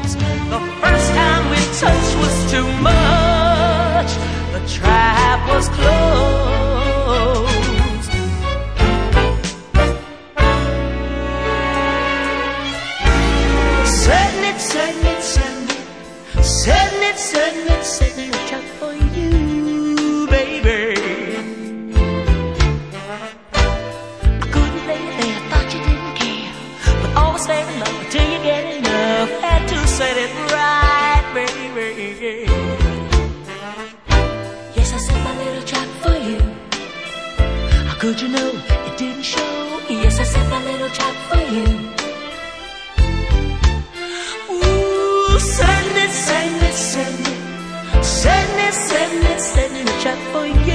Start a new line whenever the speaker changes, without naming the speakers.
The first time we touched was too much. The trap was closed. Setting it, setting it, setting it, setting it, setting it, setting a trap for you, baby. Couldn't lay it there, thought you didn't care, but always fair enough till you get enough. Had to set it right, baby. Yes, I set my little trap for you. How could you know it didn't show? Yes, I set my little trap for you. Setting it, setting it, setting it, setting it, setting it, setting a trap for you.